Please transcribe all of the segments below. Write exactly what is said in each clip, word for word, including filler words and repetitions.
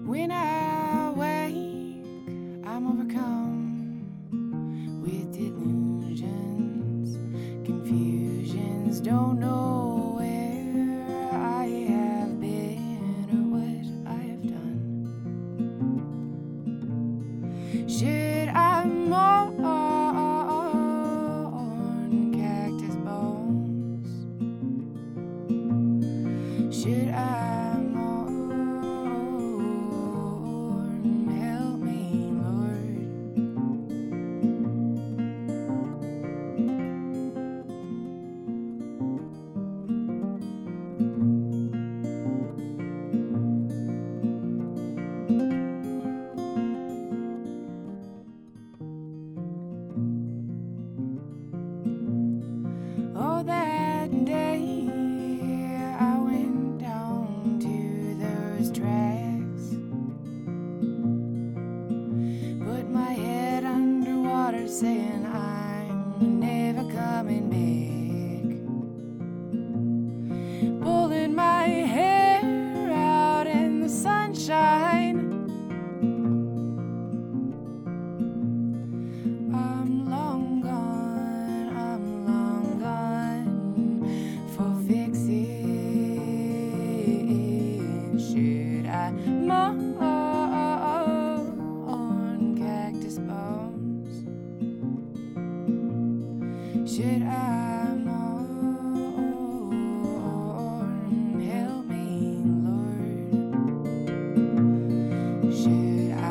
When I wake, I'm overcome with delusions, confusions, don't know where I have been or what I have done. Should I mourn cactus bones? Should I Oh, that day I went down to those tracks, put my head underwater saying I'm never coming back, pulling my hair out in the sunshine. I'm long gone, I'm long gone for fixing. Should I mourn cactus bones? Should I mourn? Help me, Lord. Should I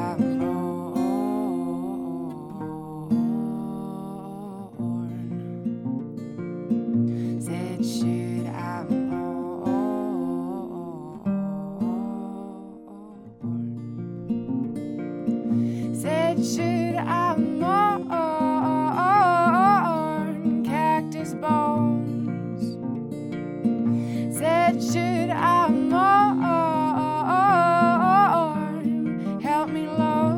Said, should I mourn? Said, should I mourn cactus bones? Said, should I mourn? Help me, Lord.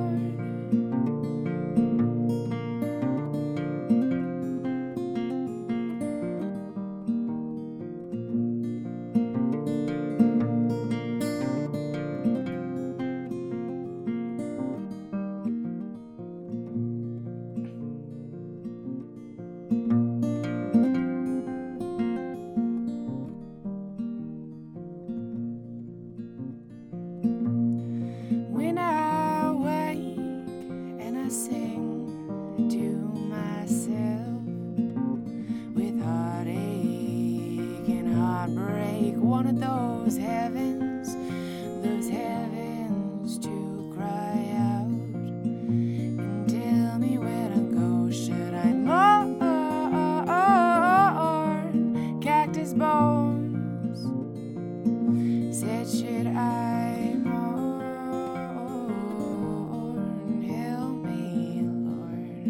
When I wake and I sing to myself with heartache and heartbreak, one of those heavens, those heavens to cry out and tell me where to go. Should I mourn cactus bones? Said, should I mourn? Help me, Lord.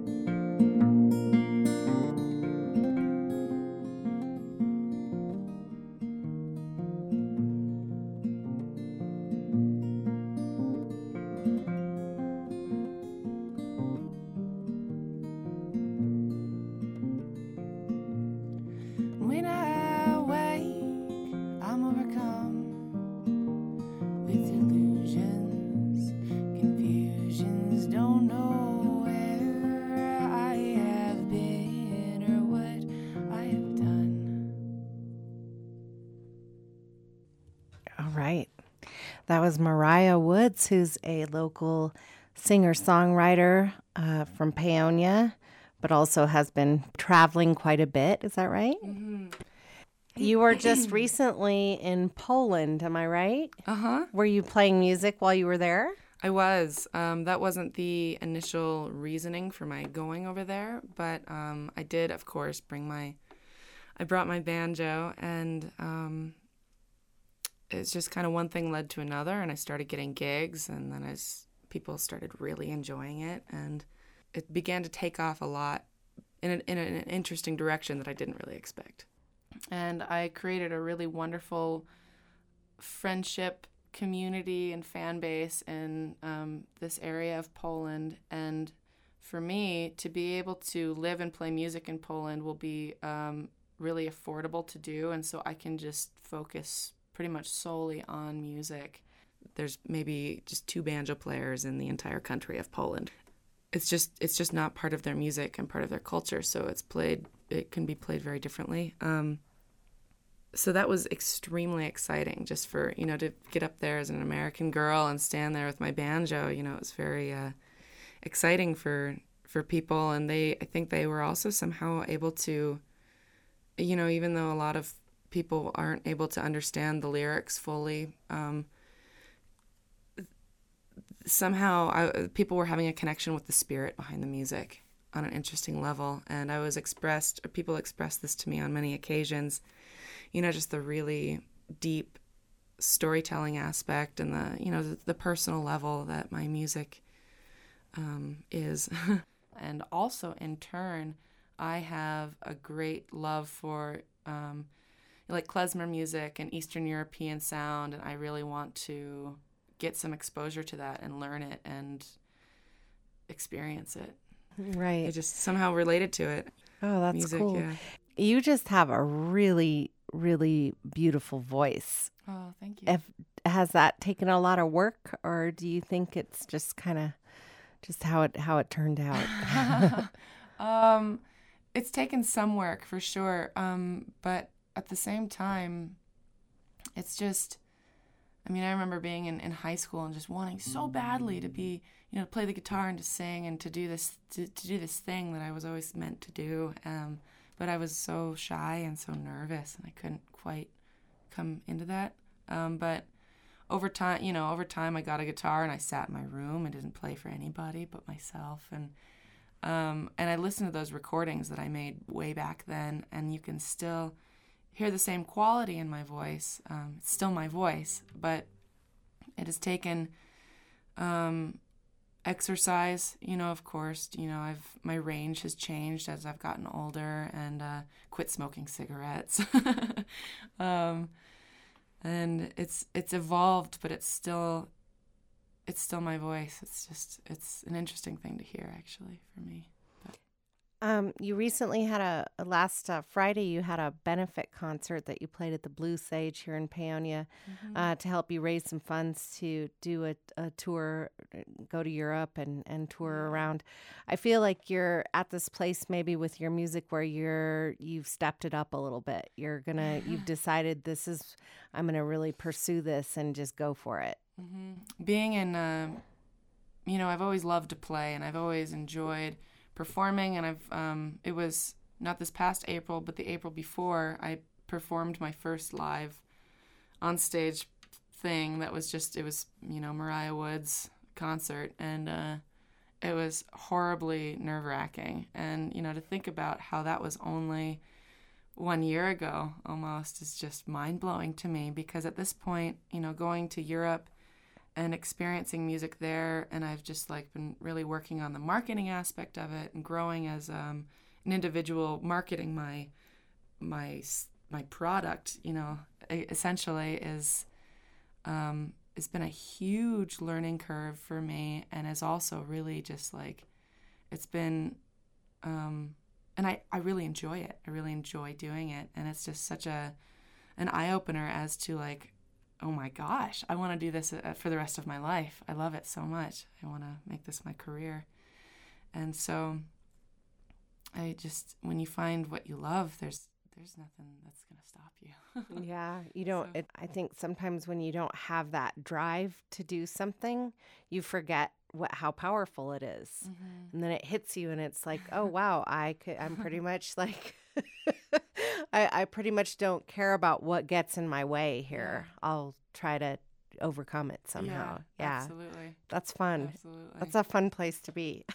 When I wake, I'm overcome with delusions, confusions, don't know where I have been or what I have done. All right. That was Mariah Woods, who's a local singer-songwriter uh, from Paonia, but also has been traveling quite a bit. Is that right? Mm-hmm. You were just recently in Poland, am I right? Uh-huh. Were you playing music while you were there? I was. Um, that wasn't the initial reasoning for my going over there, but um, I did, of course, bring my, I brought my banjo, and um, it's just kind of one thing led to another, and I started getting gigs, and then as people started really enjoying it, and it began to take off a lot in an, in an interesting direction that I didn't really expect. And I created a really wonderful friendship community and fan base in um, this area of Poland. And for me, to be able to live and play music in Poland will be um, really affordable to do. And so I can just focus pretty much solely on music. there's maybe just two banjo players in the entire country of Poland. It's just it's just not part of their music and part of their culture, so it's played it can be played very differently. Um, so that was extremely exciting, just for, you know, to get up there as an American girl and stand there with my banjo. You know, it was very uh, exciting for for people, and they I think they were also somehow able to, you know, even though a lot of people aren't able to understand the lyrics fully, um, somehow I, people were having a connection with the spirit behind the music on an interesting level. And I was expressed, or people expressed this to me on many occasions, you know, just the really deep storytelling aspect and the, you know, the, the personal level that my music um, is. And also in turn, I have a great love for um, like klezmer music and Eastern European sound, and I really want to get some exposure to that and learn it and experience it. Right. I just somehow related to it. Oh, that's Music, cool. yeah. You just have a really, really beautiful voice. Oh, thank you. If, has that taken a lot of work, or do you think it's just kind of just how it how it turned out? um, it's taken some work for sure, um, but at the same time, it's just, I mean, I remember being in, in high school and just wanting so badly to be, you know, to play the guitar and to sing and to do this to, to do this thing that I was always meant to do. Um, but I was so shy and so nervous, and I couldn't quite come into that. Um, but over time, you know, over time, I got a guitar and I sat in my room and didn't play for anybody but myself. And um, and I listened to those recordings that I made way back then, and you can still hear the same quality in my voice. Um, it's still my voice, but it has taken um, exercise, you know, of course. You know, I've my range has changed as I've gotten older and uh, quit smoking cigarettes. um, and it's it's evolved, but it's still it's still my voice. It's just it's an interesting thing to hear, actually, for me. Um, you recently had a, a last uh, Friday, you had a benefit concert that you played at the Blue Sage here in Paonia Mm-hmm. uh, to help you raise some funds to do a, a tour, go to Europe and, and tour Yeah. around. I feel like you're at this place maybe with your music where you're, you've stepped it up a little bit. You're gonna, you've decided this is, I'm gonna really pursue this and just go for it. Mm-hmm. Being in, uh, you know, I've always loved to play, and I've always enjoyed performing, and I've um it was not this past April, but the April before, I performed my first live on stage thing that was just it was you know Mariah Wood's concert, and uh it was horribly nerve-wracking. And you know to think about how that was only one year ago almost is just mind-blowing to me, because at this point, you know going to Europe and experiencing music there, and I've just like been really working on the marketing aspect of it and growing as um, an individual, marketing my my my product. You know, essentially is um, it's been a huge learning curve for me, and is also really just like it's been, um, and I I really enjoy it. I really enjoy doing it, and it's just such a an eye opener as to like, oh my gosh, I want to do this for the rest of my life. I love it so much. I want to make this my career. And so I just, when you find what you love, there's there's nothing that's going to stop you. Yeah, you don't. So- It, I think sometimes when you don't have that drive to do something, you forget what how powerful it is, Mm-hmm. and then it hits you, and it's like, oh wow, I could. I'm pretty much like, I I pretty much don't care about what gets in my way here. I'll try to overcome it somehow. Yeah, Absolutely. that's fun. Absolutely. That's a fun place to be.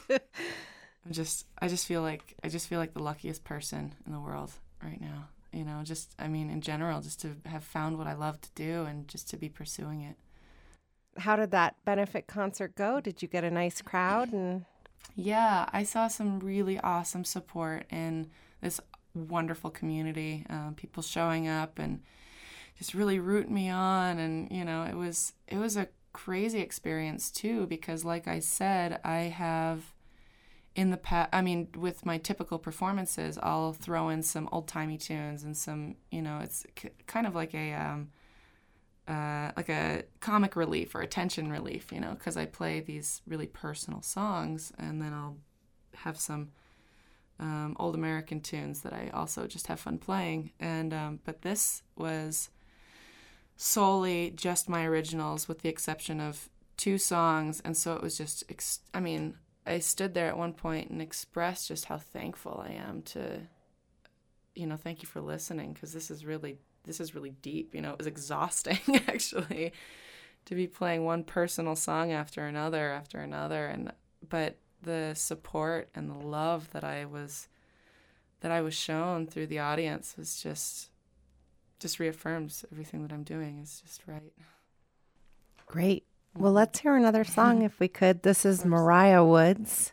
I'm just, I just feel like, I just feel like the luckiest person in the world right now. You know, just, I mean, in general, just to have found what I love to do and just to be pursuing it. How did that benefit concert go? Did you get a nice crowd? And Yeah, I saw some really awesome support in this wonderful community. Um, people showing up and just really rooting me on, and you know, it was it was a crazy experience too, because like I said, I have in the past, I mean, with my typical performances, I'll throw in some old timey tunes and some, you know, it's k- kind of like a um, uh, like a comic relief or a tension relief, you know, because I play these really personal songs, and then I'll have some um, old American tunes that I also just have fun playing. And um, but this was solely just my originals, with the exception of two songs, and so it was just, ex- I mean, I stood there at one point and expressed just how thankful I am to, you know, thank you for listening, because this is really, this is really deep. You know, it was exhausting, actually, to be playing one personal song after another after another, and but the support and the love that I was, that I was shown through the audience was just, just reaffirms everything that I'm doing is just right. Great. Well, let's hear another song if we could. This is Mariah Woods.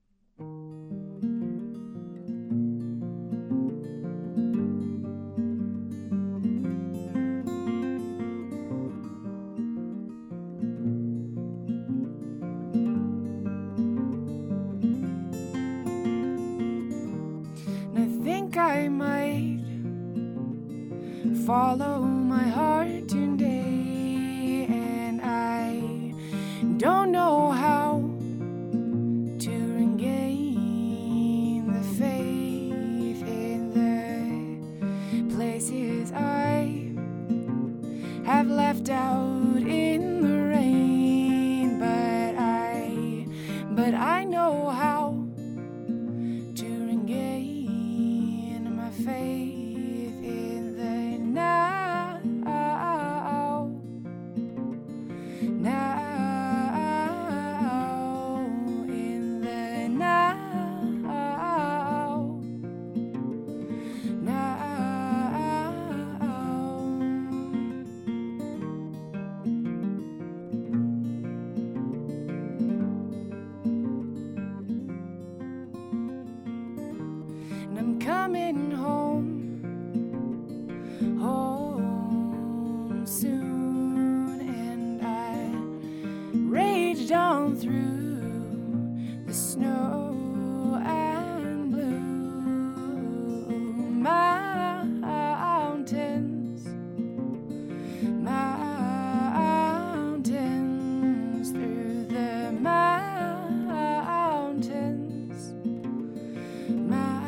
And I think I might follow my heart today, and I don't know how to regain the faith in the places I have left out in the rain, but I, but I know how to regain my faith in the now, now. Coming home, home soon, and I raged on through the snow and blue mountains, mountains, through the mountains, mountains.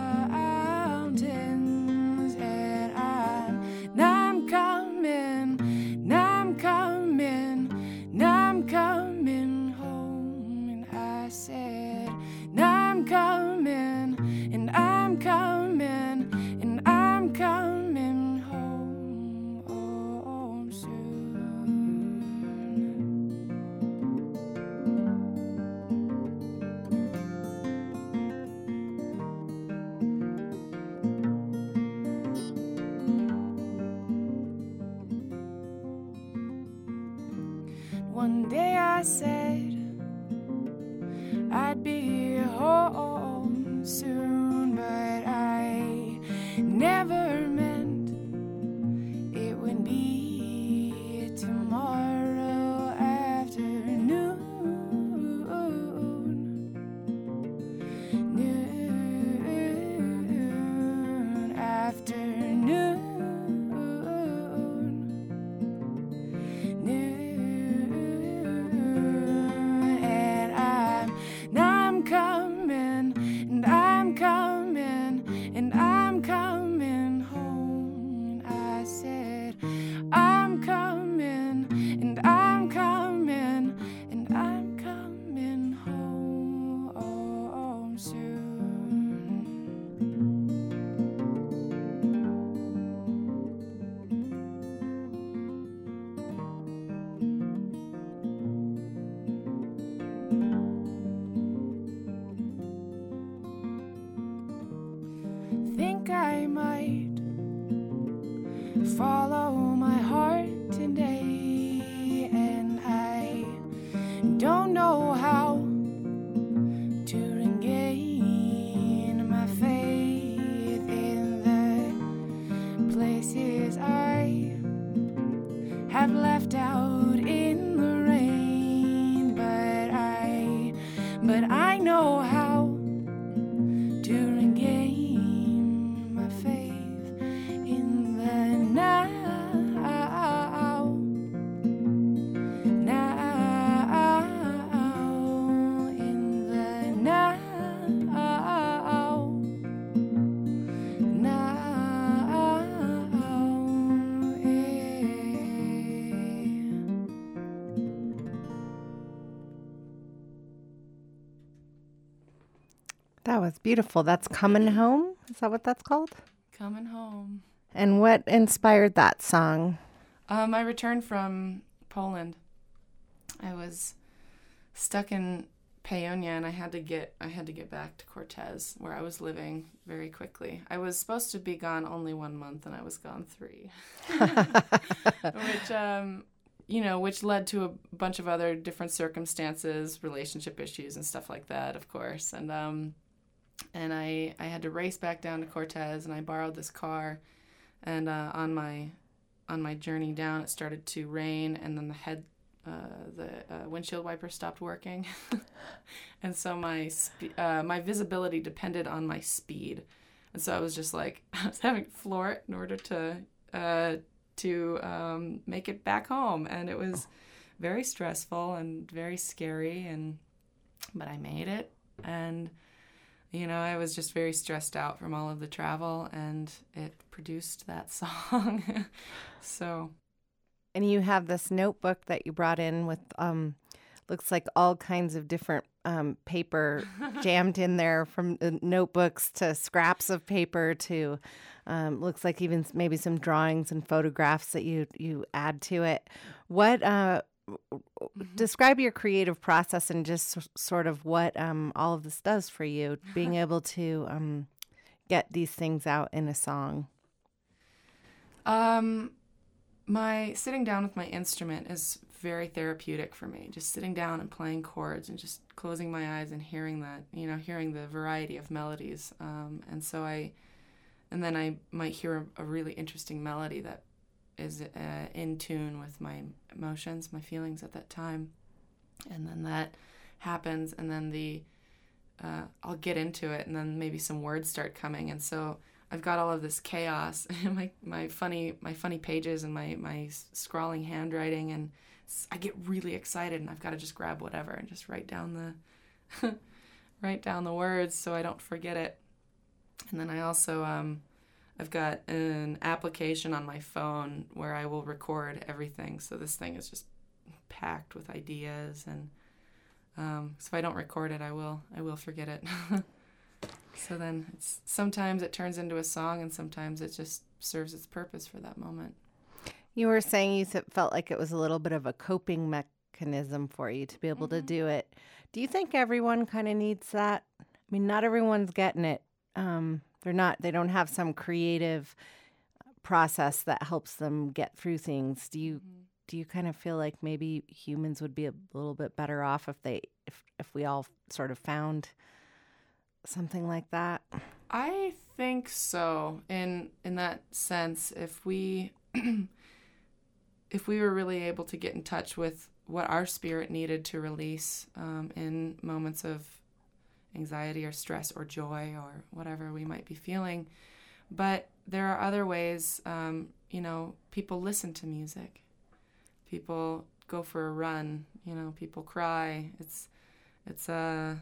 One day I said I'd be home soon, but I never meant it would be tomorrow afternoon, noon afternoon. Think I might follow my heart today, and I don't know how to regain my faith in the places I have left out in the rain, but I, but I know how to regain my faith in the now, That was beautiful. That's Coming Home? Is that what that's called? Coming Home. And what inspired that song? Um, I returned from Poland. I was stuck in Paonia, and I had to get I had to get back to Cortez, where I was living, very quickly. I was supposed to be gone only one month, and I was gone three, which um, you know, which led to a bunch of other different circumstances, relationship issues, and stuff like that, of course. And um, and I I had to race back down to Cortez, and I borrowed this car, and uh, on my on my journey down, it started to rain, and then the head. Uh, the uh, windshield wiper stopped working, and so my spe- uh, my visibility depended on my speed, and so I was just like I was having to floor it in order to uh, to um, make it back home, and it was very stressful and very scary, and but I made it, and you know I was just very stressed out from all of the travel, and it produced that song, so. And you have this notebook that you brought in with, um, looks like all kinds of different um, paper jammed in there, from uh, notebooks to scraps of paper to, um, looks like even maybe some drawings and photographs that you you add to it. What uh, describe your creative process and just s- sort of what um, all of this does for you, being able to um, get these things out in a song. Um. My sitting down with my instrument is very therapeutic for me. Just sitting down and playing chords and just closing my eyes and hearing that, you know, hearing the variety of melodies. Um, and so I, and then I might hear a, a really interesting melody that is uh, in tune with my emotions, my feelings at that time. And then that happens, and then the, uh, I'll get into it, and then maybe some words start coming. And so I've got all of this chaos, my my funny my funny pages and my, my scrawling handwriting, and I get really excited, and I've got to just grab whatever and just write down the write down the words so I don't forget it. And then I also um, I've got an application on my phone where I will record everything. So this thing is just packed with ideas, and um, so if I don't record it, I will I will forget it. So then it's, sometimes it turns into a song, and sometimes it just serves its purpose for that moment. You were saying you th- felt like it was a little bit of a coping mechanism for you to be able mm-hmm. to do it. Do you think everyone kind of needs that? I mean, not everyone's getting it. Um, they're not, they don't have some creative process that helps them get through things. Do you, mm-hmm. do you kind of feel like maybe humans would be a little bit better off if they, if, if we all sort of found something like that? I think so. In in that sense, if we if we were really able to get in touch with what our spirit needed to release um, in moments of anxiety or stress or joy or whatever we might be feeling. But there are other ways. Um, you know, people listen to music. People go for a run. You know, people cry. It's it's a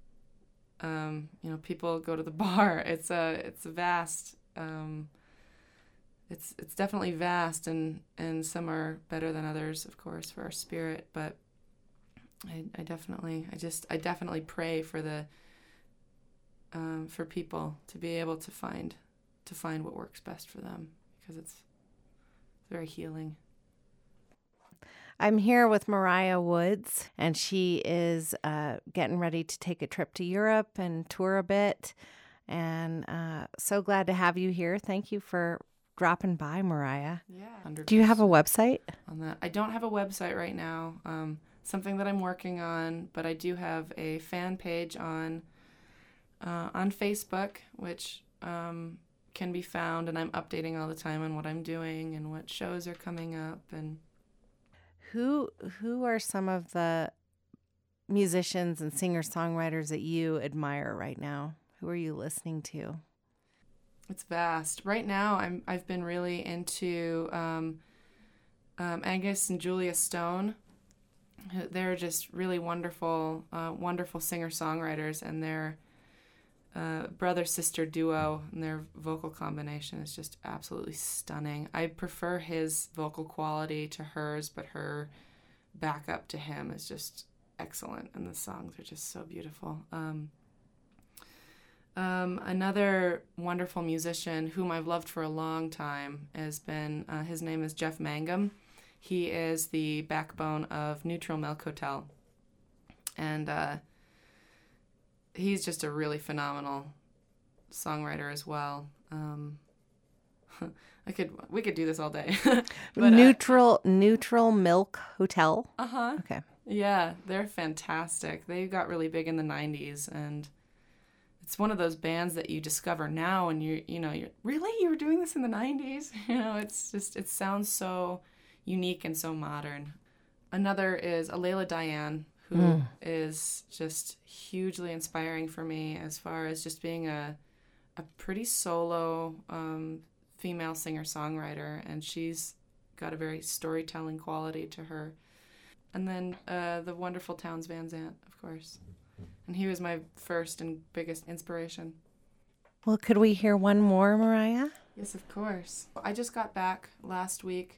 Um, you know, people go to the bar. It's a, it's a vast, um, it's, it's definitely vast, and, and some are better than others, of course, for our spirit. But I, I definitely, I just, I definitely pray for the, um, for people to be able to find, to find what works best for them, because it's very healing. I'm here with Mariah Woods, and she is uh, getting ready to take a trip to Europe and tour a bit. And uh, so glad to have you here. Thank you for dropping by, Mariah. Yeah. one hundred percent. Do you have a website? On that, I don't have a website right now. Um, something that I'm working on, but I do have a fan page on uh, on Facebook, which um, can be found, and I'm updating all the time on what I'm doing and what shows are coming up. And Who who are some of the musicians and singer-songwriters that you admire right now? Who are you listening to? It's vast. Right now, I'm I've been really into um, um, Angus and Julia Stone. They're just really wonderful, uh, wonderful singer-songwriters, and their uh, brother-sister duo and their vocal combination is just absolutely stunning. I prefer his vocal quality to hers, but her backup to him is just excellent, and the songs are just so beautiful. Um, Um, another wonderful musician whom I've loved for a long time has been, uh, his name is Jeff Mangum. He is the backbone of Neutral Milk Hotel. And uh, he's just a really phenomenal songwriter as well. Um, I could, we could do this all day. but, Neutral, uh, Neutral Milk Hotel? Uh-huh. Okay. Yeah, they're fantastic. They got really big in the nineties, and it's one of those bands that you discover now, and you you know, you're, really? You were doing this in the nineties? You know, it's just, it sounds so unique and so modern. Another is Alayla Diane, who mm. is just hugely inspiring for me as far as just being a a pretty solo um, female singer-songwriter, and she's got a very storytelling quality to her. And then uh, the wonderful Townes Van Zandt, of course. And he was my first and biggest inspiration. Well, could we hear one more, Mariah? Yes, of course. I just got back last week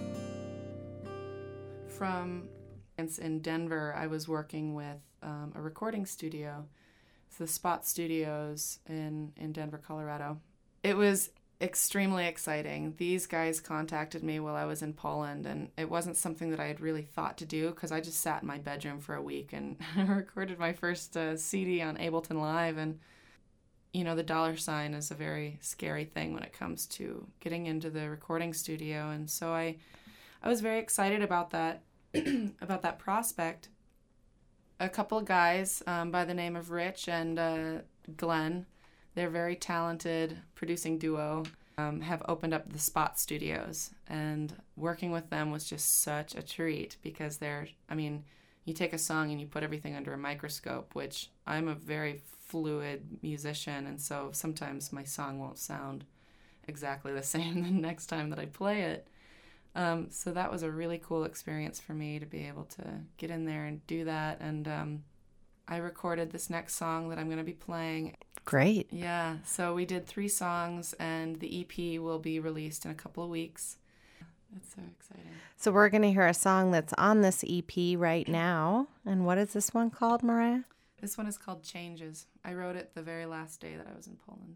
from in Denver. I was working with um, a recording studio. It's the Spot Studios in, in Denver, Colorado. It was extremely exciting. These guys contacted me while I was in Poland, and it wasn't something that I had really thought to do because I just sat in my bedroom for a week and recorded my first uh, C D on Ableton Live. And, you know, the dollar sign is a very scary thing when it comes to getting into the recording studio. And so I, I was very excited about that, about that prospect. A couple of guys um, by the name of Rich and uh, Glenn, they're a very talented producing duo, um, have opened up the Spot Studios, and working with them was just such a treat because they're, I mean, you take a song and you put everything under a microscope, which I'm a very fluid musician, and so sometimes my song won't sound exactly the same the next time that I play it. Um, so that was a really cool experience for me to be able to get in there and do that, and um, I recorded this next song that I'm going to be playing. Great. Yeah, so we did three songs, and the E P will be released in a couple of weeks. That's so exciting. So we're going to hear a song that's on this E P right now. And what is this one called, Mariah? This one is called Changes. I wrote it the very last day that I was in Poland.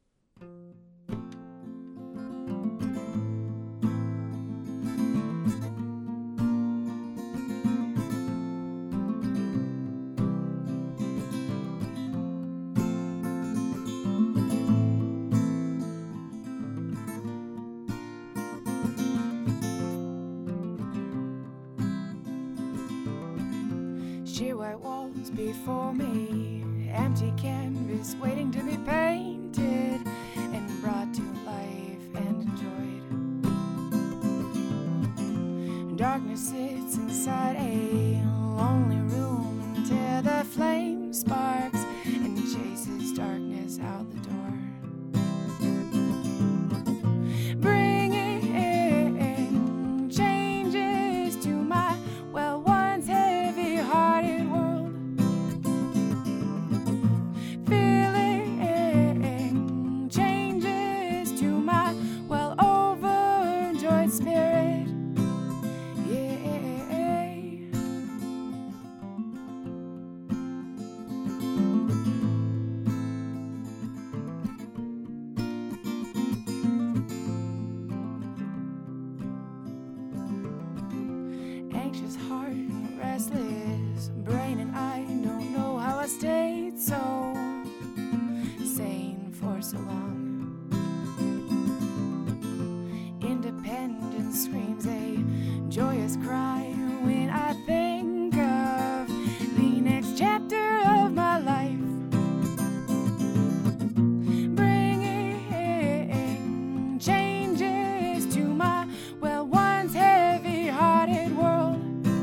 Sheer white walls before me, empty canvas waiting to be painted and brought to life and enjoyed. Darkness sits inside a lonely room until the flame sparks and chases darkness out the door. Bringing changes to my well once heavy-hearted world. Feeling changes to my well overjoyed spirit. Yeah. Anxious heart, restless brain, and I don't know how I stayed so sane for so long. Independence screams a joyous cry when I think of the next chapter of my life. Bringing changes to my well once heavy-hearted world.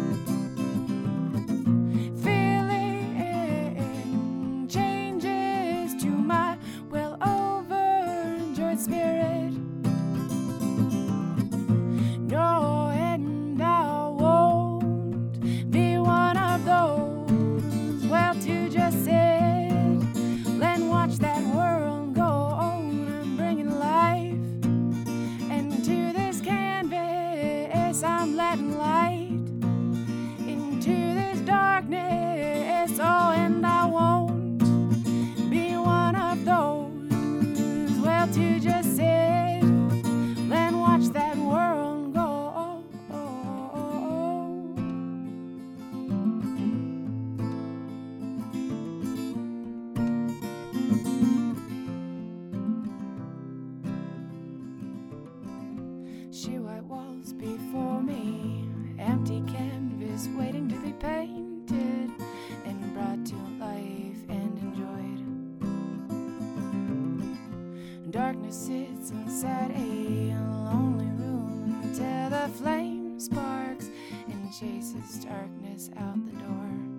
Feeling changes to my well overjoyed spirit. No, and I won't be one of those, well, to just sit and watch that world go on. I'm bringing life, and to this canvas I'm letting light into this darkness. Oh, and I won't be one of those empty canvas waiting to be painted and brought to life and enjoyed. Darkness sits inside a lonely room until the flame sparks and chases darkness out the door.